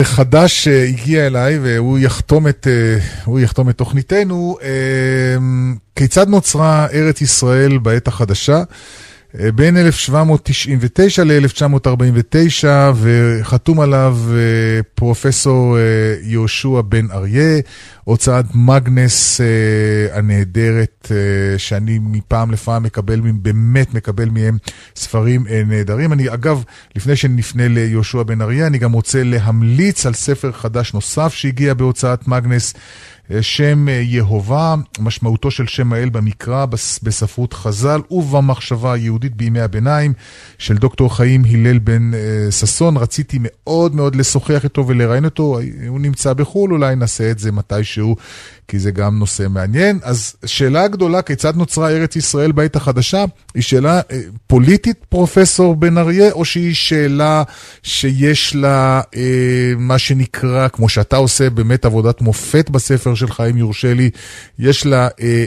חדש הגיע אליי והוא יחתום את תוכניתנו. כיצד נוצרה ארץ ישראל בעת החדשה? בין 1799 ל-1949, וחתום עליו פרופסור יהושע בן אריה, הוצאת מגנס הנהדרת, שאני מפעם לפעם באמת מקבל מהם ספרים נהדרים. אני אגב, לפני שנפנה ליהושע בן אריה, אני גם רוצה להמליץ על ספר חדש נוסף שהגיע בהוצאת מגנס, שם יהובה, משמעותו של שם האל במקרא, בספרות חז"ל ובמחשבה היהודית בימי הביניים, של דוקטור חיים הלל בן ססון. רציתי מאוד מאוד לשוחח איתו ולראיין אותו, הוא נמצא בחול, אולי נעשה את זה מתישהו, כי זה גם נושא מעניין. אז שאלה גדולה, כיצד נוצרה ארץ ישראל בעת החדשה, היא שאלה פוליטית, פרופסור בן אריה, או שהיא שאלה שיש לה מה שנקרא, כמו שאתה עושה באמת עבודת מופת בספר שלך, אם יורשה לי, יש לה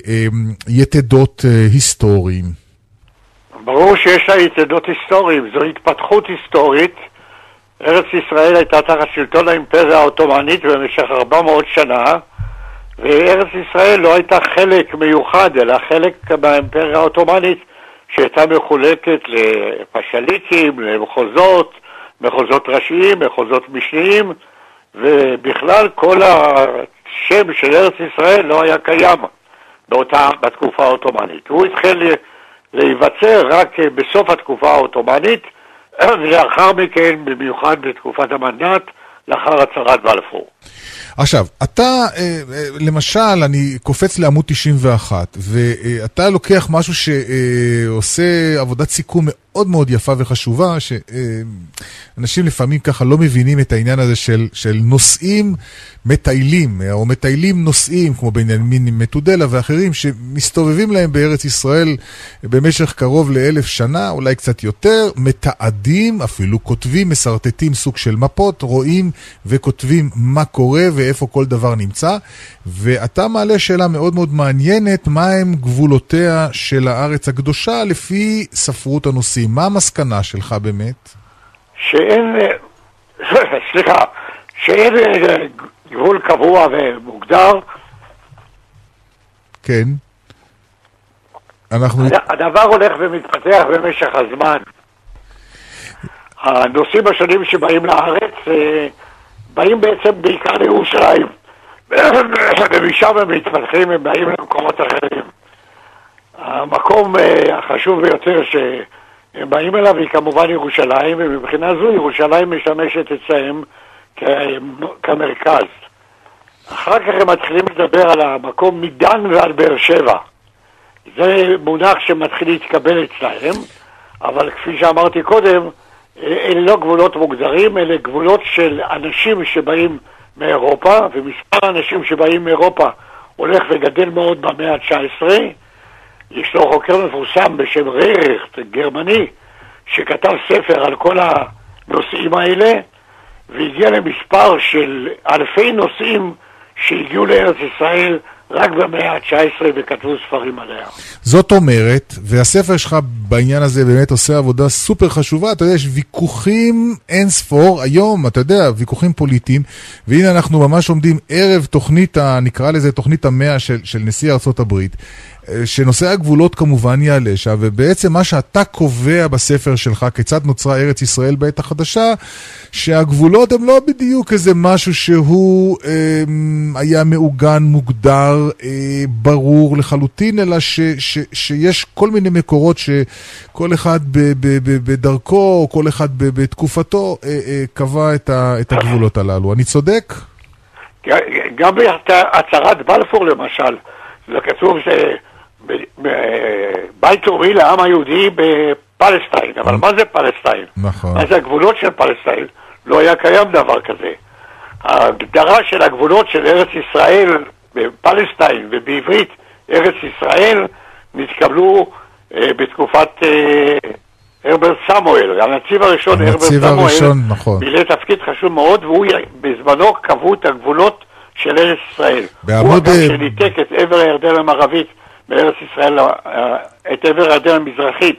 יתדות היסטוריים? ברור שיש לה יתדות היסטוריים, זו התפתחות היסטורית. ארץ ישראל הייתה תחת שלטון האימפריה העות'מאנית במשך 400 שנה, וארץ ישראל לא הייתה חלק מיוחד, אלא חלק מהאימפריה העות'מאנית, שהייתה מחולקת לפשליטים, למחוזות, מחוזות ראשיים, מחוזות משניים, ובכלל כל השם של ארץ ישראל לא היה קיים בתקופה העות'מאנית. הוא התחיל להיווצר רק בסוף התקופה העות'מאנית, ולאחר מכן, במיוחד בתקופת המנדט, לאחר הצהרת בלפור. עכשיו, אתה, למשל, אני קופץ לעמוד 91, ואתה לוקח משהו שעושה עבודת סיכום מאוד מאוד יפה וחשובה, שאנשים לפעמים ככה לא מבינים את העניין הזה של נושאים מטיילים, או מטיילים נושאים, כמו בנימין מתודלה ואחרים, שמסתובבים להם בארץ ישראל במשך קרוב ל1000 שנה, אולי קצת יותר, מתעדים, אפילו כותבים, מסרטטים סוג של מפות, רואים וכותבים מה קורה ואיפה כל דבר נמצא, ואתה מעלה שאלה מאוד מאוד מעניינת, מה הם גבולותיה של הארץ הקדושה לפי ספרות הנושאים? מה המסקנה שלך באמת? שאין גבול קבוע ומוגדר. כן. הדבר הולך ומתפתח במשך הזמן. הנושאים השונים שבאים לארץ באים בעצם בעיקר לירושלים, ומשם הם מתפתחים, הם באים למקומות אחרים. המקום החשוב ביותר שהם באים אליו היא כמובן ירושלים, ומבחינה זו ירושלים משמשת אצלם כמרכז. אחר כך הם מתחילים לדבר על המקום מדן ועד באר שבע. זה מונח שמתחיל להתקבל אצלם, אבל כפי שאמרתי קודם, אלה לא גבולות מוגדרים, אלה גבולות של אנשים שבאים מאירופה, ומספר האנשים שבאים מאירופה הולך וגדל מאוד במאה ה-19. יש לו חוקר מפורסם בשם רייכט, גרמני, שכתב ספר על כל הנושאים האלה, והגיע למספר של אלפי נושאים שהגיעו לארץ ישראל רק במאה ה-19 וכתבו ספרים עליה. זאת אומרת, והספר שלך בעניין הזה באמת עושה עבודה סופר חשובה, אתה יודע, יש ויכוחים אין ספור, היום, אתה יודע, ויכוחים פוליטיים, והנה אנחנו ממש עומדים ערב תוכנית, נקרא לזה תוכנית המאה של נשיא ארצות הברית, שנושא הגבולות כמובן יעלה שם, ובעצם מה שאתה קובע בספר שלך, כיצד נוצרה ארץ ישראל בעת החדשה, שהגבולות הם לא בדיוק איזה משהו שהוא היה מעוגן, מוגדר, ברור לחלוטין, אלא שיש כל מיני מקורות שכל אחד בדרכו, או כל אחד בתקופתו, קבע את הגבולות הללו. אני צודק? גם בהצהרת בלפור למשל, זה כתוב בית לאומי לעם היהודי בפלסטין, אבל מה זה פלסטין? נכון. מה זה הגבולות של פלסטין? לא היה קיים דבר כזה. ההגדרה של הגבולות של ארץ ישראל בפלסטין ובעברית ארץ ישראל נתקבלו בתקופת הרברט סמואל. הנציב הראשון הרברט סמואל מילא תפקיד חשוב מאוד, והוא בזמנו קבעו את הגבולות של ארץ ישראל. הוא אגב שניתק את עבר הירדן המערבית בארץ ישראל, את עבר הירדן המזרחית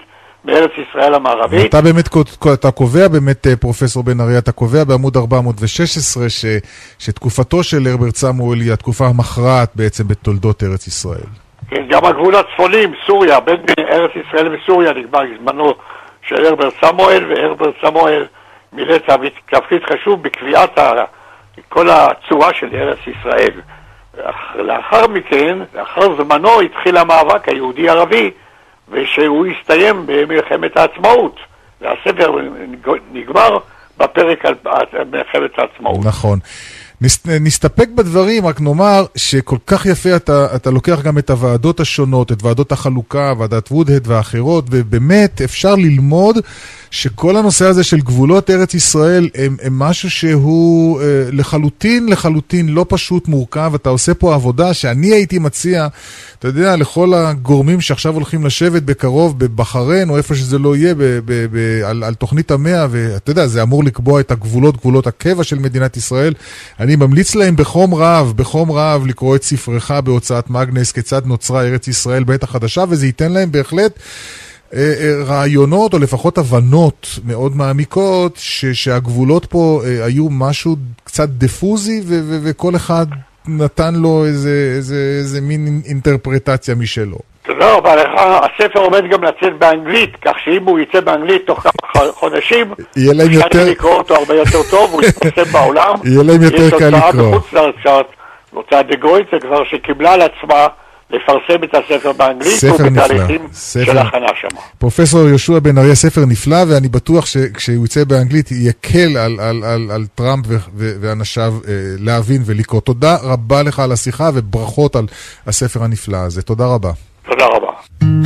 בארץ ישראל המערבית. אתה באמת, אתה קובע באמת, פרופסור בן ארי, אתה קובע בעמוד 416 שתקופתו של הרברט סמואל היא התקופה המכרעת בעצם בתולדות ארץ ישראל. כן, גם הגבול הצפוני עם סוריה, בין ארץ ישראל וסוריה נקבע זמנו של הרברט סמואל, והרברט סמואל מילא תפקיד חשוב בקביעת כל הצורה של ארץ ישראל. לאחר מכן, לאחר זמנו, התחיל המאבק היהודי-ערבי, ושהוא הסתיים במלחמת העצמאות. והספר נגמר בפרק על מלחמת העצמאות. נכון. נסתפק בדברים, רק נאמר שכל כך יפה אתה לוקח גם את הוועדות השונות, את ועדות החלוקה, ועדת וודהד ואחרות, ובאמת אפשר ללמוד שכל הנושא הזה של גבולות ארץ ישראל הם משהו שהוא לחלוטין לא פשוט מורכב. אתה עושה פה עבודה שאני הייתי מציע, אתה יודע, לכל הגורמים שעכשיו הולכים לשבת בקרוב בבחריין או איפה שזה לא יהיה על תוכנית המאה, ואתה יודע, זה אמור לקבוע את גבולות הקבע של מדינת ישראל. אני ממליץ להם בחום רב לקרוא את ספרך בהוצאת מגנס, כיצד נוצרה ארץ ישראל בעת החדשה, וזה ייתן להם בהחלט רעיונות או לפחות הבנות מאוד מעמיקות שהגבולות פה היו משהו קצת דיפוזי וכל אחד נתן לו איזה מין אינטרפרטציה משלו. תודה רבה לך. הספר עומד גם לצאת באנגלית, כך שאם הוא יצא באנגלית תוך כמה חודשים, יהיה להם יותר לקרוא אותו הרבה יותר טוב, הוא יתפרסם בעולם. יהיה להם יותר קל לקרוא. הוצאת דה גרויצה כבר שקיבלה על עצמה לפרסם את הספר באנגלית, ספר נפלא. של הכנה שם. פרופסור יהושע בן ארי, ספר נפלא, ואני בטוח שכשהוא יצא באנגלית יקל על טראמפ ואנשיו להבין ולקרוא. תודה רבה לך על השיחה וברכות על הספר הנפלא הזה. תודה רבה. תודה רבה.